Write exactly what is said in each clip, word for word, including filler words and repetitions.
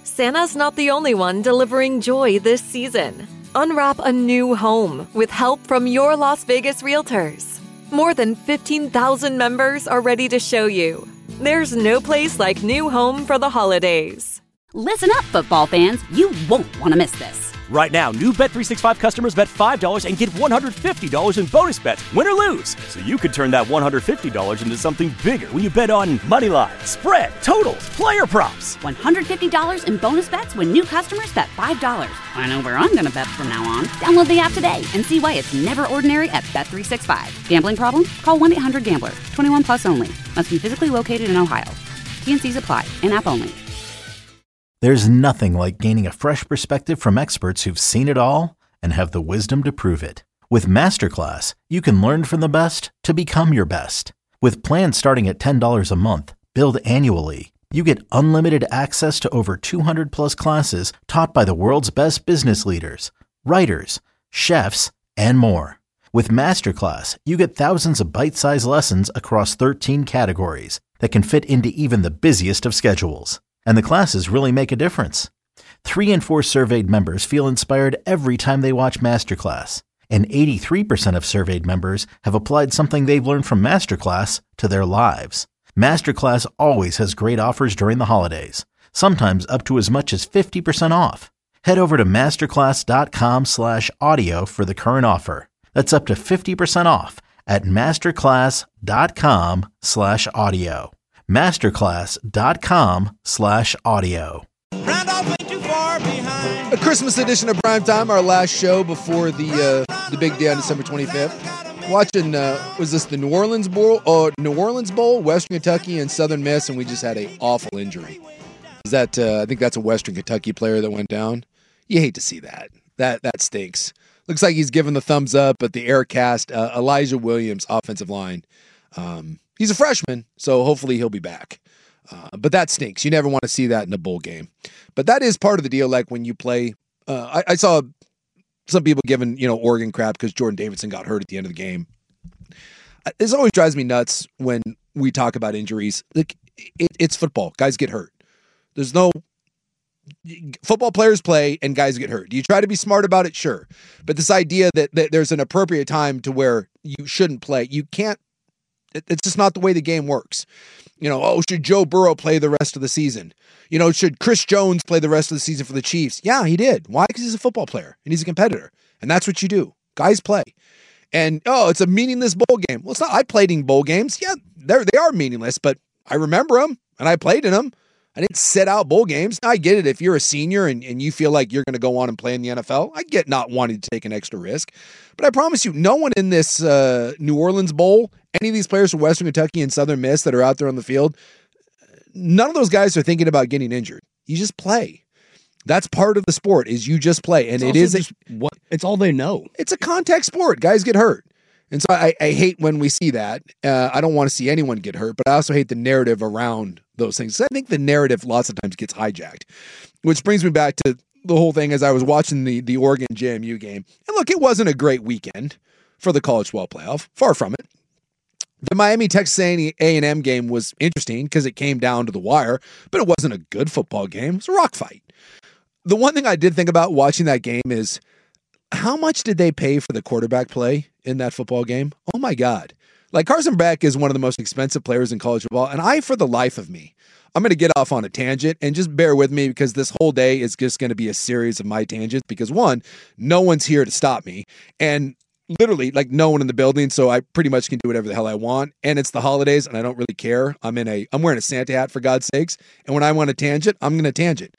Santa's not the only one delivering joy this season. Unwrap a new home with help from your Las Vegas realtors. More than fifteen thousand members are ready to show you. There's no place like new home for the holidays. Listen up, football fans. You won't want to miss this. Right now, new Bet three sixty-five customers bet five dollars and get one hundred fifty dollars in bonus bets, win or lose. So you could turn that one hundred fifty dollars into something bigger when you bet on money line, spread, totals, player props. one hundred fifty dollars in bonus bets when new customers bet five dollars. I know where I'm going to bet from now on. Download the app today and see why it's never ordinary at Bet three sixty-five. Gambling problem? Call one eight hundred gambler. twenty-one plus only. Must be physically located in Ohio. T N Cs apply. In-app only. There's nothing like gaining a fresh perspective from experts who've seen it all and have the wisdom to prove it. With Masterclass, you can learn from the best to become your best. With plans starting at ten dollars a month, billed annually, you get unlimited access to over two hundred plus classes taught by the world's best business leaders, writers, chefs, and more. With Masterclass, you get thousands of bite-sized lessons across thirteen categories that can fit into even the busiest of schedules. And the classes really make a difference. Three in four surveyed members feel inspired every time they watch Masterclass. And eighty-three percent of surveyed members have applied something they've learned from Masterclass to their lives. Masterclass always has great offers during the holidays, sometimes up to as much as fifty percent off. Head over to masterclass.com slash audio for the current offer. That's up to fifty percent off at masterclass.com slash audio. Masterclass.com slash audio. A Christmas edition of Primetime, our last show before the uh, the big day on December twenty-fifth. Watching, uh, was this the New Orleans Bowl? Uh, New Orleans Bowl, Western Kentucky and Southern Miss, and we just had an awful injury. Is that? Uh, I think that's a Western Kentucky player that went down. You hate to see that. That that stinks. Looks like he's given the thumbs up at the air cast. Uh, Elijah Williams, offensive line. Um, He's a freshman, so hopefully he'll be back. Uh, but that stinks. You never want to see that in a bowl game. But that is part of the deal, like when you play. Uh, I, I saw some people giving, you know, Oregon crap because Jordan Davidson got hurt at the end of the game. This always drives me nuts when we talk about injuries. Like, it, it's football. Guys get hurt. There's no football players play and guys get hurt. Do you try to be smart about it? Sure. But this idea that, that there's an appropriate time to where you shouldn't play, you can't. It's just not the way the game works. You know, oh, should Joe Burrow play the rest of the season? You know, should Chris Jones play the rest of the season for the Chiefs? Yeah, he did. Why? Because he's a football player and he's a competitor. And that's what you do. Guys play. And, oh, it's a meaningless bowl game. Well, it's not. I played in bowl games. Yeah, they're, they are meaningless, but I remember them and I played in them. I didn't set out bowl games. I get it. If you're a senior and, and you feel like you're going to go on and play in the N F L, I get not wanting to take an extra risk. But I promise you, no one in this uh, New Orleans Bowl, any of these players from Western Kentucky and Southern Miss that are out there on the field, none of those guys are thinking about getting injured. You just play. That's part of the sport, is you just play. And it's it is a, what it's all they know. It's a contact sport. Guys get hurt. And so I, I hate when we see that. Uh, I don't want to see anyone get hurt, but I also hate the narrative around those things. So I think the narrative lots of times gets hijacked, which brings me back to the whole thing as I was watching the, the Oregon J M U game. And look, it wasn't a great weekend for the college football playoff. Far from it. The Miami Texas A and M game was interesting because it came down to the wire, but it wasn't a good football game. It was a rock fight. The one thing I did think about watching that game is, how much did they pay for the quarterback play in that football game? Oh my God. Like, Carson Beck is one of the most expensive players in college football. And I, for the life of me, I'm going to get off on a tangent, and just bear with me because this whole day is just going to be a series of my tangents because, one, no one's here to stop me. And literally, like, no one in the building. So I pretty much can do whatever the hell I want. And it's the holidays and I don't really care. I'm in a, I'm wearing a Santa hat for God's sakes. And when I want a tangent, I'm going to tangent.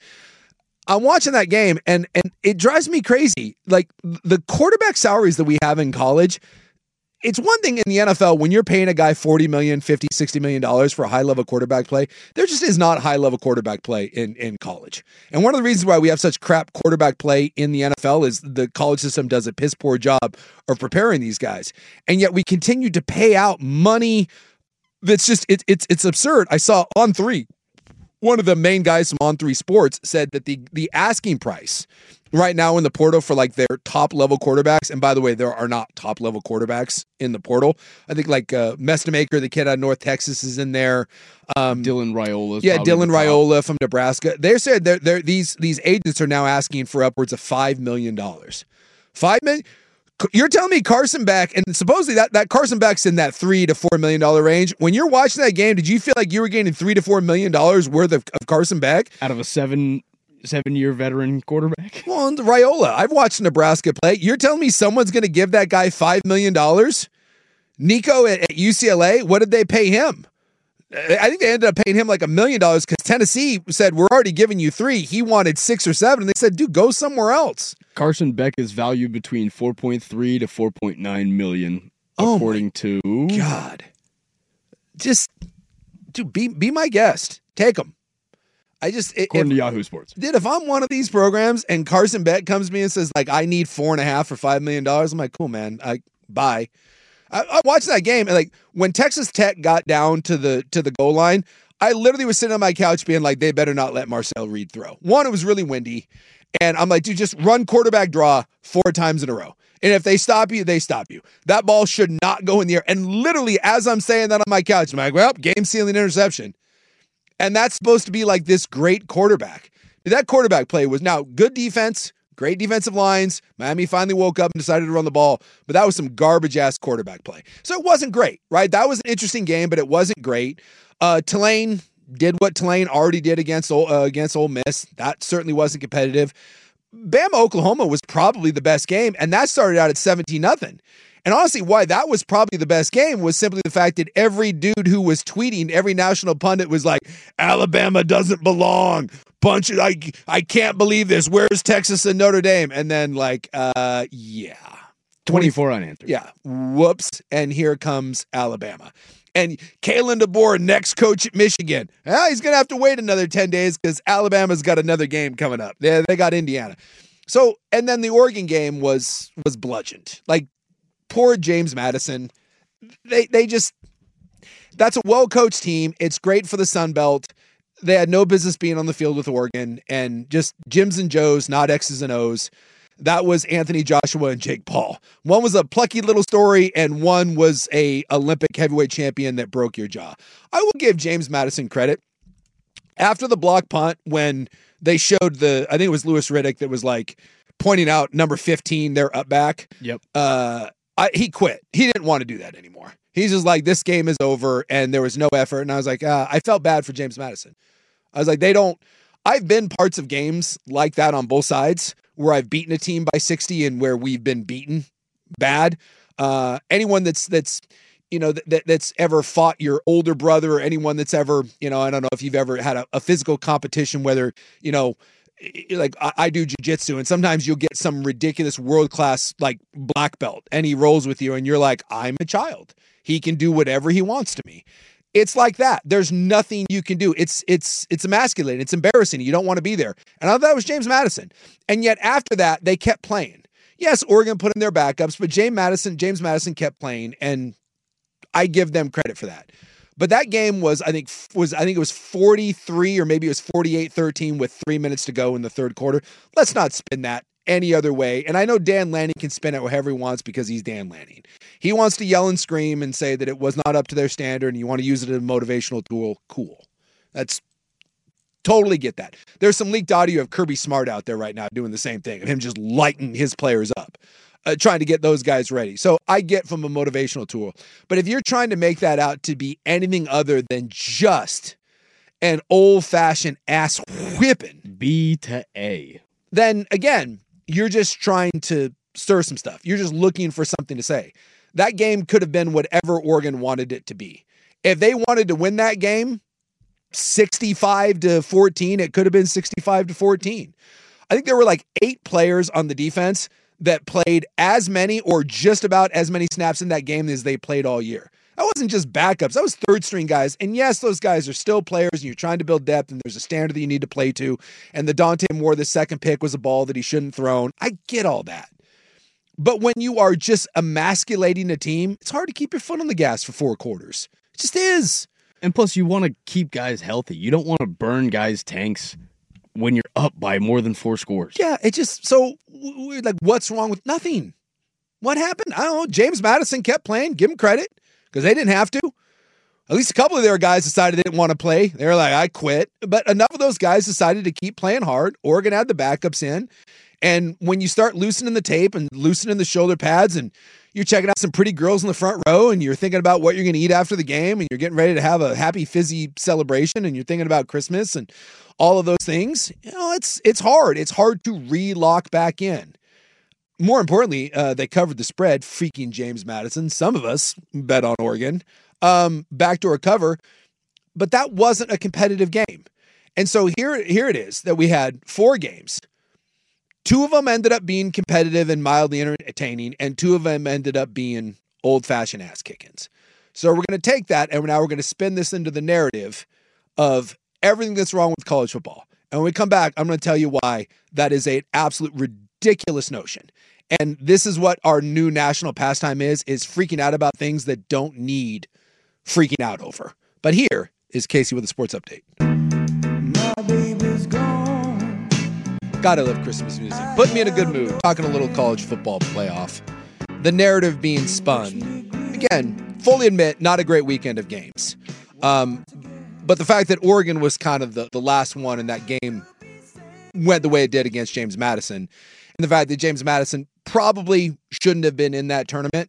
I'm watching that game and and it drives me crazy. Like, the quarterback salaries that we have in college, it's one thing in the N F L when you're paying a guy forty million dollars, fifty, sixty million dollars for a high level quarterback play. There just is not high level quarterback play in, in college. And one of the reasons why we have such crap quarterback play in the N F L is the college system does a piss poor job of preparing these guys. And yet we continue to pay out money that's just, it, it's, it's absurd. I saw On three. One of the main guys from On three Sports said that the, the asking price right now in the portal for like their top level quarterbacks. And by the way, there are not top level quarterbacks in the portal. I think like uh, Mestamaker, the kid out of North Texas, is in there. Um, Dylan Raiola. Yeah, Dylan Raiola from Nebraska. They said they're, they're, these these agents are now asking for upwards of five million dollars. Five million. You're telling me Carson Beck, and supposedly that, that Carson Beck's in that three to four million dollar range. When you're watching that game, did you feel like you were getting three to four million dollars worth of, of Carson Beck out of a seven seven year veteran quarterback? Well, and Raiola, I've watched Nebraska play. You're telling me someone's going to give that guy five million dollars? Nico at, at U C L A, what did they pay him? I think they ended up paying him like a million dollars because Tennessee said, we're already giving you three. He wanted six or seven. And they said, dude, go somewhere else. Carson Beck is valued between four point three to four point nine million, oh according to God. Just, dude, be be my guest. Take him. I just according if, to Yahoo Sports. Dude, if I'm one of these programs and Carson Beck comes to me and says, like, I need four and a half for five million dollars, I'm like, cool, man. I bye. I, I watched that game, and like when Texas Tech got down to the to the goal line, I literally was sitting on my couch being like, they better not let Marcel Reed throw. One, it was really windy, and I'm like, dude, just run quarterback draw four times in a row. And if they stop you, they stop you. That ball should not go in the air. And literally, as I'm saying that on my couch, I'm like, well, game-sealing interception. And that's supposed to be like this great quarterback. That quarterback play was now good defense, great defensive lines. Miami finally woke up and decided to run the ball, but that was some garbage-ass quarterback play. So it wasn't great, right? That was an interesting game, but it wasn't great. Uh, Tulane did what Tulane already did against, uh, against Ole Miss. That certainly wasn't competitive. Bama, Oklahoma was probably the best game, and that started out at seventeen nothing. And honestly, why that was probably the best game was simply the fact that every dude who was tweeting, every national pundit was like, Alabama doesn't belong. Bunch of, I, I can't believe this. Where's Texas and Notre Dame? And then like, uh, yeah. twenty-four unanswered. Yeah. Whoops. And here comes Alabama. And Kalen DeBoer, next coach at Michigan. Well, he's going to have to wait another ten days because Alabama's got another game coming up. They, they got Indiana. So, and then the Oregon game was was bludgeoned. Like, poor James Madison. They they just, that's a well-coached team. It's great for the Sun Belt. They had no business being on the field with Oregon, and just Jims and Joes, not X's and O's. That was Anthony Joshua and Jake Paul. One was a plucky little story, and one was a Olympic heavyweight champion that broke your jaw. I will give James Madison credit. After the block punt, when they showed the, I think it was Louis Riddick that was like pointing out number fifteen, their up back. Yep. Uh, I, he quit. He didn't want to do that anymore. He's just like, this game is over, and there was no effort. And I was like, uh, I felt bad for James Madison. I was like, they don't, I've been parts of games like that on both sides where I've beaten a team by sixty and where we've been beaten bad. Uh, anyone that's, that's, you know, that that's ever fought your older brother, or anyone that's ever, you know, I don't know if you've ever had a, a physical competition, whether, you know, like I, I do jiu-jitsu, and sometimes you'll get some ridiculous world-class like black belt and he rolls with you and you're like, I'm a child. He can do whatever he wants to me. It's like that. There's nothing you can do. It's it's it's emasculating. It's embarrassing. You don't want to be there. And I thought that was James Madison. And yet after that, they kept playing. Yes, Oregon put in their backups, but James Madison, James Madison kept playing, and I give them credit for that. But that game was, I think, was I think it was forty-three or maybe it was forty-eight thirteen with three minutes to go in the third quarter. Let's not spin that any other way. And I know Dan Lanning can spin it however he wants because he's Dan Lanning. He wants to yell and scream and say that it was not up to their standard and you want to use it as a motivational tool. Cool. That's totally get that. There's some leaked audio of Kirby Smart out there right now doing the same thing, of him just lighting his players up, uh, trying to get those guys ready. So I get from a motivational tool. But if you're trying to make that out to be anything other than just an old-fashioned ass whipping, B to A, then again, you're just trying to stir some stuff. You're just looking for something to say. That game could have been whatever Oregon wanted it to be. If they wanted to win that game sixty-five to fourteen, it could have been sixty-five to fourteen. I think there were like eight players on the defense that played as many or just about as many snaps in that game as they played all year. That wasn't just backups. That was third string guys. And yes, those guys are still players and you're trying to build depth and there's a standard that you need to play to. And the Dante Moore, the second pick, was a ball that he shouldn't have thrown. I get all that. But when you are just emasculating a team, it's hard to keep your foot on the gas for four quarters. It just is. And plus, you want to keep guys healthy. You don't want to burn guys' tanks when you're up by more than four scores. Yeah, it just, so, we're like, what's wrong with nothing? What happened? I don't know. James Madison kept playing. Give him credit, because they didn't have to. At least a couple of their guys decided they didn't want to play. They were like, I quit. But enough of those guys decided to keep playing hard. Oregon had the backups in. And when you start loosening the tape and loosening the shoulder pads, and you're checking out some pretty girls in the front row, and you're thinking about what you're going to eat after the game, and you're getting ready to have a happy, fizzy celebration, and you're thinking about Christmas and all of those things, you know, it's it's hard. It's hard to re-lock back in. More importantly, uh, they covered the spread, freaking James Madison. Some of us bet on Oregon. Um, backdoor cover, but that wasn't a competitive game. And so here, here it is that we had four games. Two of them ended up being competitive and mildly entertaining, and two of them ended up being old-fashioned ass-kickings. So we're going to take that, and now we're going to spin this into the narrative of everything that's wrong with college football. And when we come back, I'm going to tell you why that is an absolute ridiculous notion. And this is what our new national pastime is, is freaking out about things that don't need freaking out over. But here is Casey with a sports update. My baby's gone. Gotta love Christmas music. Put me in a good mood. Talking a little college football playoff. The narrative being spun. Again, fully admit, not a great weekend of games. Um, but the fact that Oregon was kind of the, the last one in that game went the way it did against James Madison. And the fact that James Madison probably shouldn't have been in that tournament,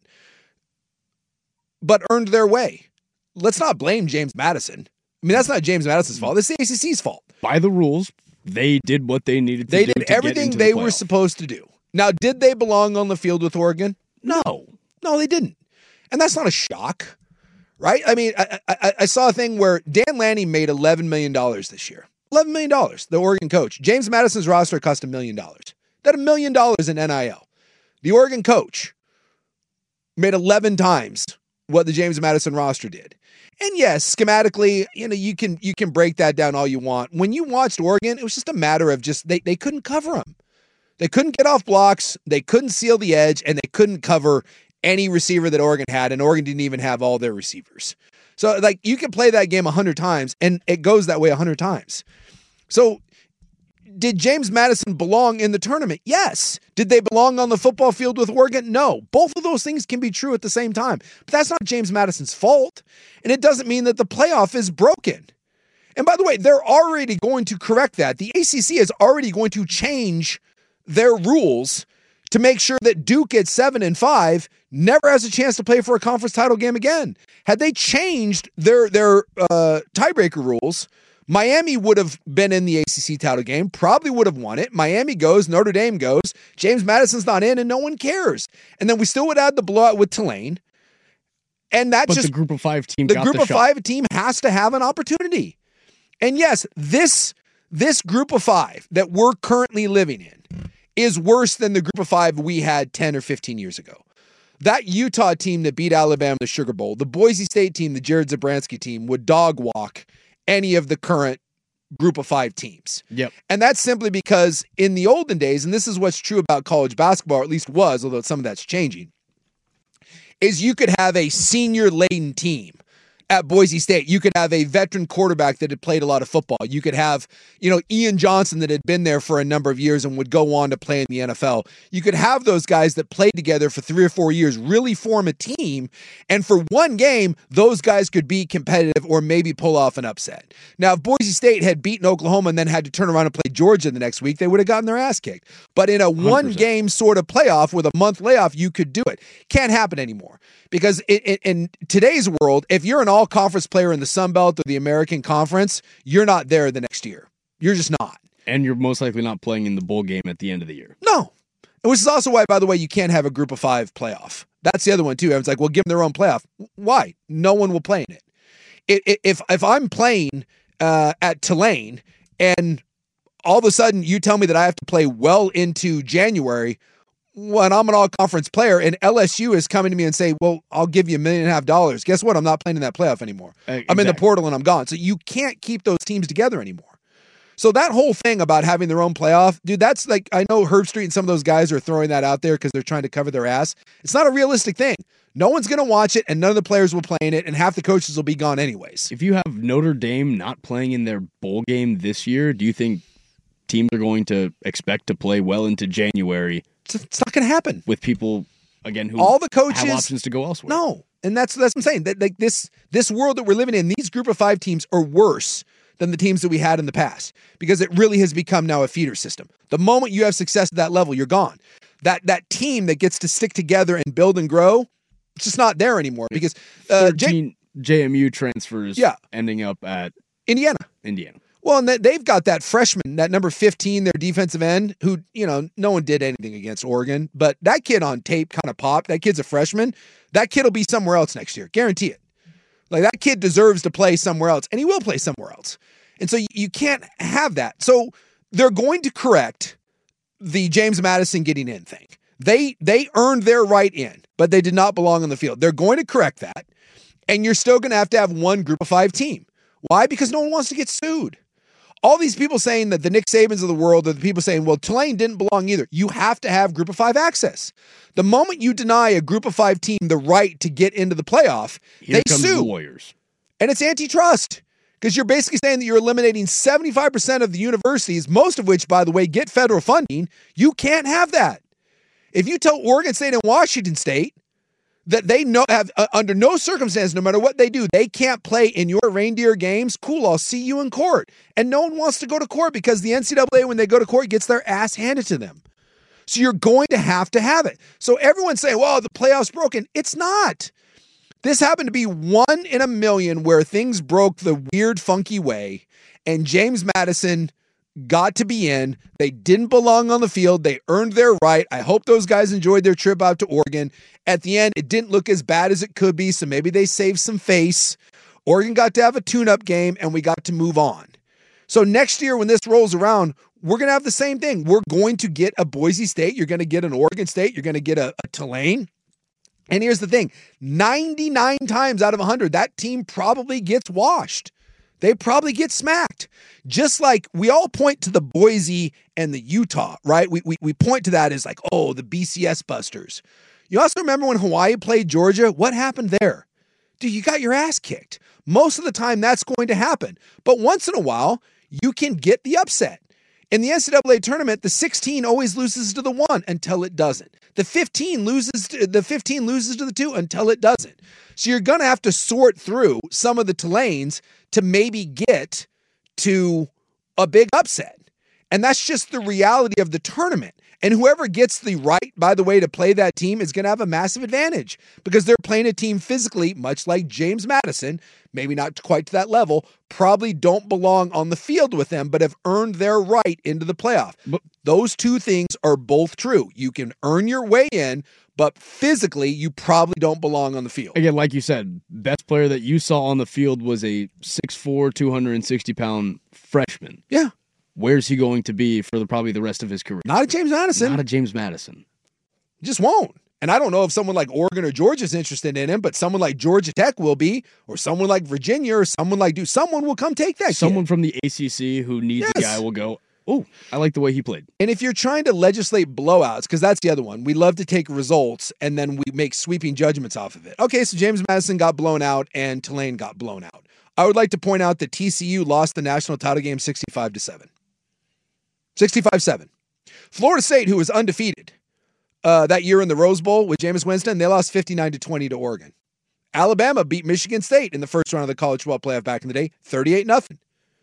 but earned their way. Let's not blame James Madison. I mean, that's not James Madison's fault. It's the A C C's fault. By the rules, they did what they needed to they do. They did to everything get into they the were supposed to do. Now, did they belong on the field with Oregon? No. No, they didn't. And that's not a shock, right? I mean, I, I, I saw a thing where Dan Lanning made eleven million dollars this year. eleven million dollars, the Oregon coach. James Madison's roster cost a million dollars. That a million dollars in N I L. The Oregon coach made eleven times what the James Madison roster did. And yes, schematically, you know, you can you can break that down all you want. When you watched Oregon, it was just a matter of just they, they couldn't cover them. They couldn't get off blocks, they couldn't seal the edge, and they couldn't cover any receiver that Oregon had, and Oregon didn't even have all their receivers. So, like, you can play that game a hundred times, and it goes that way a hundred times. So, did James Madison belong in the tournament? Yes. Did they belong on the football field with Oregon? No. Both of those things can be true at the same time. But that's not James Madison's fault. And it doesn't mean that the playoff is broken. And by the way, they're already going to correct that. The A C C is already going to change their rules to make sure that Duke at seven and five never has a chance to play for a conference title game again. Had they changed their, their uh, tiebreaker rules, Miami would have been in the A C C title game, probably would have won it. Miami goes, Notre Dame goes, James Madison's not in, and no one cares. And then we still would add the blowout with Tulane. And that's but just the group of five team. The got group the of shot. five team has to have an opportunity. And yes, this this group of five that we're currently living in is worse than the group of five we had ten or fifteen years ago. That Utah team that beat Alabama in the Sugar Bowl, the Boise State team, the Jared Zabransky team, would dog walk any of the current group of five teams. Yep. And that's simply because in the olden days, and this is what's true about college basketball, or at least was, although some of that's changing, is you could have a senior-laden team. At Boise State, you could have a veteran quarterback that had played a lot of football. You could have, you know, Ian Johnson that had been there for a number of years and would go on to play in the N F L. You could have those guys that played together for three or four years really form a team, and for one game, those guys could be competitive or maybe pull off an upset. Now, if Boise State had beaten Oklahoma and then had to turn around and play Georgia the next week, they would have gotten their ass kicked. But in a one-game sort of playoff with a month layoff, you could do it. Can't happen anymore. Because in, in, in today's world, if you're an all-conference player in the Sun Belt or the American Conference, you're not there the next year. You're just not. And you're most likely not playing in the bowl game at the end of the year. No. Which is also why, by the way, you can't have a group of five playoff. That's the other one, too. Everyone's like, well, give them their own playoff. Why? No one will play in it. If, if I'm playing uh, at Tulane and all of a sudden you tell me that I have to play well into January when I'm an all-conference player and L S U is coming to me and say, well, I'll give you a million and a half dollars. Guess what? I'm not playing in that playoff anymore. Exactly. I'm in the portal and I'm gone. So you can't keep those teams together anymore. So that whole thing about having their own playoff, dude, that's like, I know Herb Street and some of those guys are throwing that out there because they're trying to cover their ass. It's not a realistic thing. No one's going to watch it and none of the players will play in it and half the coaches will be gone anyways. If you have Notre Dame not playing in their bowl game this year, do you think teams are going to expect to play well into January. It's, it's not going to happen with people again who all the coaches have options to go elsewhere. No, and that's that's what I'm saying. That like this this world that we're living in, these group of five teams are worse than the teams that we had in the past because it really has become now a feeder system. The moment you have success at that level, you're gone. That that team that gets to stick together and build and grow, it's just not there anymore because uh, thirteen J- JMU transfers yeah. ending up at Indiana. Indiana. Well, and they've got that freshman, that number fifteen, their defensive end, who, you know, no one did anything against Oregon, but that kid on tape kind of popped. That kid's a freshman. That kid will be somewhere else next year. Guarantee it. Like, that kid deserves to play somewhere else, and he will play somewhere else. And so you, you can't have that. So they're going to correct the James Madison getting in thing. They they earned their right in, but they did not belong on the field. They're going to correct that, and you're still going to have to have one group of five team. Why? Because no one wants to get sued. All these people saying that the Nick Sabans of the world are the people saying, well, Tulane didn't belong either. You have to have group of five access. The moment you deny a group of five team the right to get into the playoff, Here they comes sue. The Warriors. And it's antitrust because you're basically saying that you're eliminating seventy-five percent of the universities, most of which, by the way, get federal funding. You can't have that. If you tell Oregon State and Washington State that they know have uh, under no circumstance, no matter what they do, they can't play in your reindeer games, cool, I'll see you in court. And no one wants to go to court because the N C double A, when they go to court, gets their ass handed to them. So you're going to have to have it. So everyone's saying, well, the playoff's broken. It's not. This happened to be one in a million where things broke the weird, funky way, and James Madison got to be in. They didn't belong on the field. They earned their right. I hope those guys enjoyed their trip out to Oregon. At the end, it didn't look as bad as it could be, so maybe they saved some face. Oregon got to have a tune-up game, and we got to move on. So next year when this rolls around, we're going to have the same thing. We're going to get a Boise State. You're going to get an Oregon State. You're going to get a, a Tulane. And here's the thing. ninety-nine times out of one hundred, that team probably gets washed. They probably get smacked. Just like we all point to the Boise and the Utah, right? We, we, we point to that as like, oh, the B C S busters. You also remember when Hawaii played Georgia? What happened there? Dude, you got your ass kicked. Most of the time, that's going to happen. But once in a while, you can get the upset. In the N C double A tournament, the sixteen always loses to the one until it doesn't. The fifteen loses to, the fifteen loses to the two until it doesn't. So you're going to have to sort through some of the Tulanes to maybe get to a big upset. And that's just the reality of the tournament. And whoever gets the right, by the way, to play that team is going to have a massive advantage because they're playing a team physically, much like James Madison, maybe not quite to that level, probably don't belong on the field with them, but have earned their right into the playoff. But those two things are both true. You can earn your way in, but physically, you probably don't belong on the field. Again, like you said, best player that you saw on the field was a six foot four, two hundred sixty pound freshman. Yeah. Where's he going to be for the, probably the rest of his career? Not a James Madison. Not a James Madison. Just won't. And I don't know if someone like Oregon or Georgia is interested in him, but someone like Georgia Tech will be, or someone like Virginia, or someone like Duke. Someone will come take that Someone kid. from the A C C who needs Yes. a guy will go, oh, I like the way he played. And if you're trying to legislate blowouts, because that's the other one, we love to take results and then we make sweeping judgments off of it. Okay, so James Madison got blown out and Tulane got blown out. I would like to point out that T C U lost the national title game sixty-five to seven. sixty-five seven. Florida State, who was undefeated uh, that year in the Rose Bowl with Jameis Winston, they lost fifty-nine to twenty to Oregon. Alabama beat Michigan State in the first round of the college football playoff back in the day, thirty-eight nothing.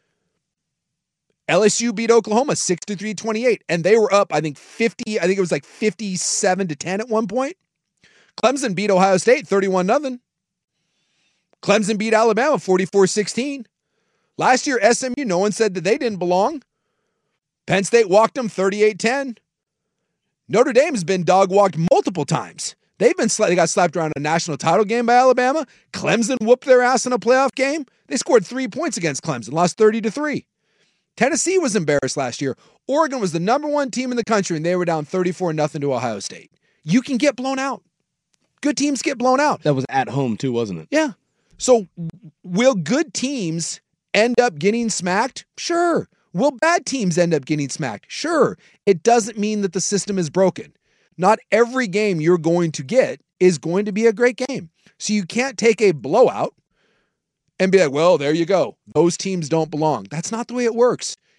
L S U beat Oklahoma sixty-three twenty-eight, and they were up, I think, fifty, I think it was like fifty-seven to ten at one point. Clemson beat Ohio State thirty-one nothing. Clemson beat Alabama forty-four sixteen. Last year, S M U, no one said that they didn't belong. Penn State walked them thirty-eight ten. Notre Dame has been dog-walked multiple times. They've been sla- they got slapped around a national title game by Alabama. Clemson whooped their ass in a playoff game. They scored three points against Clemson, lost thirty to three. Tennessee was embarrassed last year. Oregon was the number one team in the country, and they were down thirty-four nothing to Ohio State. You can get blown out. Good teams get blown out. That was at home too, wasn't it? Yeah. So will good teams end up getting smacked? Sure. Will bad teams end up getting smacked? Sure. It doesn't mean that the system is broken. Not every game you're going to get is going to be a great game. So you can't take a blowout and be like, well, there you go. Those teams don't belong. That's not the way it works.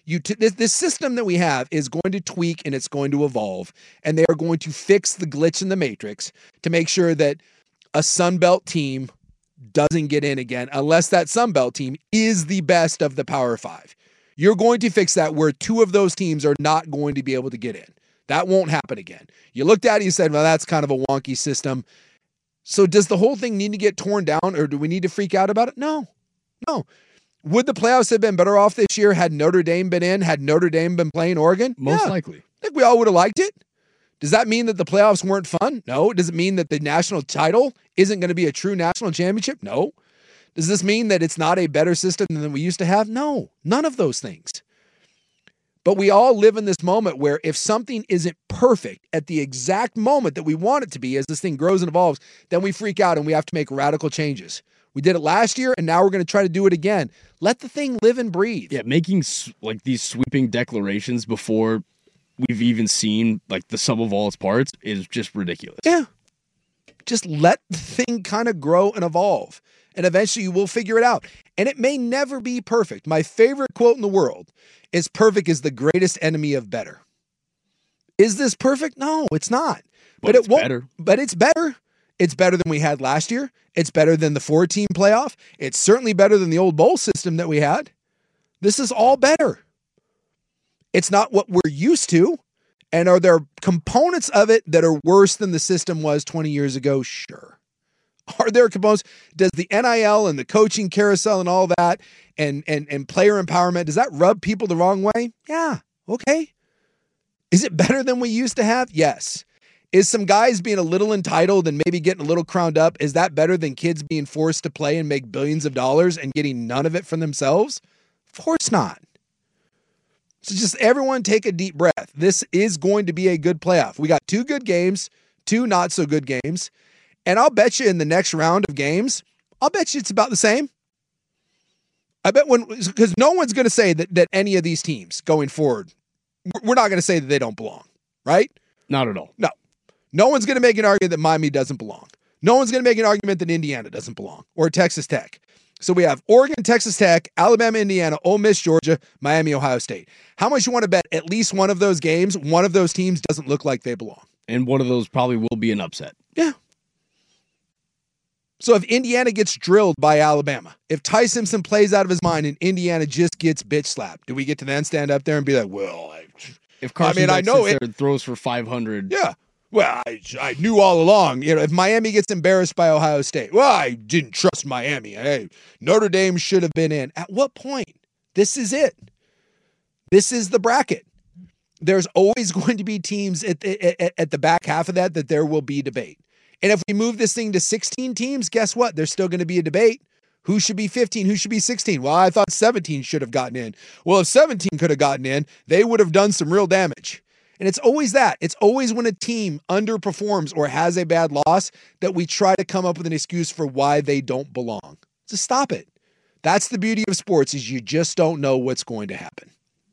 You t- this, this system that we have is going to tweak and it's going to evolve, and they are going to fix the glitch in the matrix to make sure that a Sun Belt team doesn't get in again unless that Sun Belt team is the best of the Power Five. You're going to fix that where two of those teams are not going to be able to get in. That won't happen again. You looked at it, you said, well, that's kind of a wonky system. So does the whole thing need to get torn down, or do we need to freak out about it? No, no. Would the playoffs have been better off this year had Notre Dame been in, had Notre Dame been playing Oregon? Most yeah. likely. I think we all would have liked it. Does that mean that the playoffs weren't fun? No. Does it mean that the national title isn't going to be a true national championship? No. Does this mean that it's not a better system than we used to have? No. None of those things. But we all live in this moment where if something isn't perfect at the exact moment that we want it to be as this thing grows and evolves, then we freak out and we have to make radical changes. We did it last year, and now we're going to try to do it again. Let the thing live and breathe. Yeah, making like these sweeping declarations before we've even seen like the sum of all its parts is just ridiculous. Yeah. Just let the thing kind of grow and evolve, and eventually you will figure it out. And it may never be perfect. My favorite quote in the world is perfect is the greatest enemy of better. Is this perfect? No, it's not. But, but it's it won't, better. But it's better. It's better than we had last year. It's better than the four-team playoff. It's certainly better than the old bowl system that we had. This is all better. It's not what we're used to. And are there components of it that are worse than the system was twenty years ago? Sure. Are there components? Does the N I L and the coaching carousel and all that and, and, and player empowerment, does that rub people the wrong way? Yeah. Okay. Is it better than we used to have? Yes. Is some guys being a little entitled and maybe getting a little crowned up, is that better than kids being forced to play and make billions of dollars and getting none of it for themselves? Of course not. So just everyone take a deep breath. This is going to be a good playoff. We got two good games, two not so good games. And I'll bet you in the next round of games, I'll bet you it's about the same. I bet when, because no one's going to say that, that any of these teams going forward, we're not going to say that they don't belong, right? Not at all. No. No one's going to make an argument that Miami doesn't belong. No one's going to make an argument that Indiana doesn't belong or Texas Tech. So we have Oregon, Texas Tech, Alabama, Indiana, Ole Miss, Georgia, Miami, Ohio State. How much you want to bet at least one of those games, one of those teams doesn't look like they belong? And one of those probably will be an upset. Yeah. So if Indiana gets drilled by Alabama, if Ty Simpson plays out of his mind and Indiana just gets bitch slapped, do we get to then stand up there and be like, well, I, if Carson I mean, I Beck know sits it there and throws for five hundred. Yeah. Well, I, I knew all along, you know, if Miami gets embarrassed by Ohio State, well, I didn't trust Miami. Hey, Notre Dame should have been in. At what point? This is it. This is the bracket. There's always going to be teams at the, at, at the back half of that that there will be debate. And if we move this thing to sixteen teams, guess what? There's still going to be a debate. Who should be fifteen? Who should be sixteen? Well, I thought seventeen should have gotten in. Well, if seventeen could have gotten in, they would have done some real damage. And it's always that. It's always when a team underperforms or has a bad loss that we try to come up with an excuse for why they don't belong. Just stop it. That's the beauty of sports, is you just don't know what's going to happen.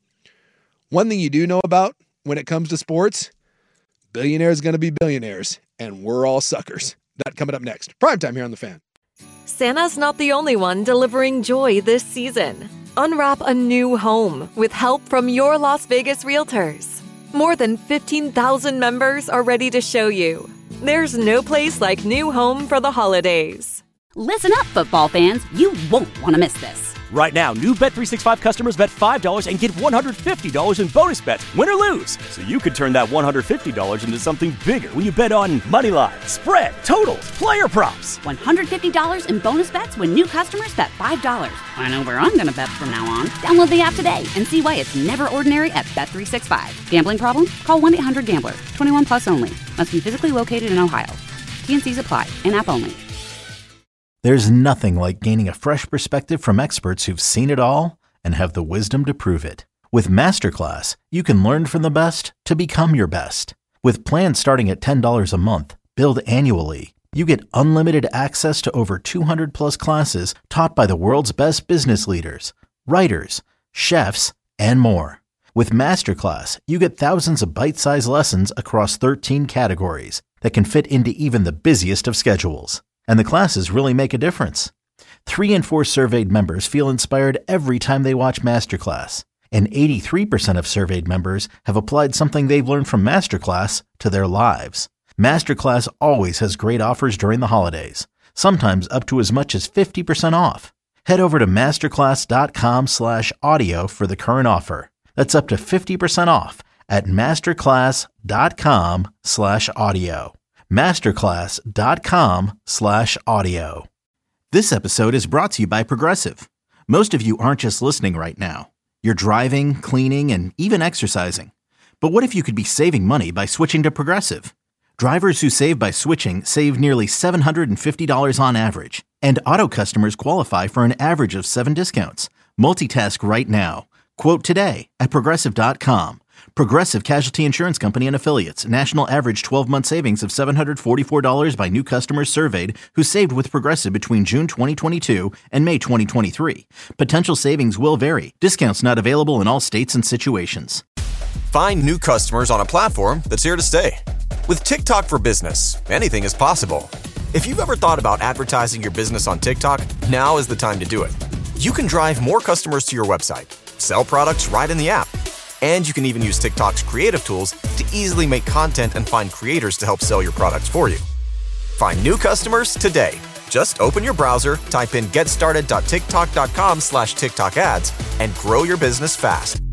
One thing you do know about when it comes to sports, billionaires going to be billionaires, and we're all suckers. That coming up next. Primetime here on The Fan. Santa's not the only one delivering joy this season. Unwrap a new home with help from your Las Vegas realtors. More than fifteen thousand members are ready to show you. There's no place like new home for the holidays. Listen up, football fans. You won't want to miss this. Right now, new Bet three sixty-five customers bet five dollars and get one hundred fifty dollars in bonus bets, win or lose. So you could turn that one hundred fifty dollars into something bigger when you bet on money line, spread, totals, player props. one hundred fifty dollars in bonus bets when new customers bet five dollars. I know where I'm going to bet from now on. Download the app today and see why it's never ordinary at Bet three sixty-five. Gambling problem? Call one eight hundred gambler. twenty-one plus only. Must be physically located in Ohio. T and C's apply. In-app only. There's nothing like gaining a fresh perspective from experts who've seen it all and have the wisdom to prove it. With Masterclass, you can learn from the best to become your best. With plans starting at ten dollars a month, billed annually, you get unlimited access to over two hundred plus classes taught by the world's best business leaders, writers, chefs, and more. With Masterclass, you get thousands of bite-sized lessons across thirteen categories that can fit into even the busiest of schedules. And the classes really make a difference. Three in four surveyed members feel inspired every time they watch Masterclass. And eighty-three percent of surveyed members have applied something they've learned from Masterclass to their lives. Masterclass always has great offers during the holidays, sometimes up to as much as fifty percent off. Head over to masterclass.com slash audio for the current offer. That's up to fifty percent off at masterclass.com slash audio. masterclass.com slash audio. This episode is brought to you by Progressive. Most of you aren't just listening right now. You're driving, cleaning, and even exercising. But what if you could be saving money by switching to Progressive? Drivers who save by switching save nearly seven hundred fifty dollars on average. And auto customers qualify for an average of seven discounts. Multitask right now. Quote today at Progressive dot com. Progressive Casualty Insurance Company and Affiliates. National average twelve-month savings of seven hundred forty-four dollars by new customers surveyed who saved with Progressive between June twenty twenty-two and May twenty twenty-three. Potential savings will vary. Discounts not available in all states and situations. Find new customers on a platform that's here to stay. With TikTok for Business, anything is possible. If you've ever thought about advertising your business on TikTok, now is the time to do it. You can drive more customers to your website, sell products right in the app, and you can even use TikTok's creative tools to easily make content and find creators to help sell your products for you. Find new customers today. Just open your browser, type in getstarted.tiktok.com slash TikTok ads, and grow your business fast.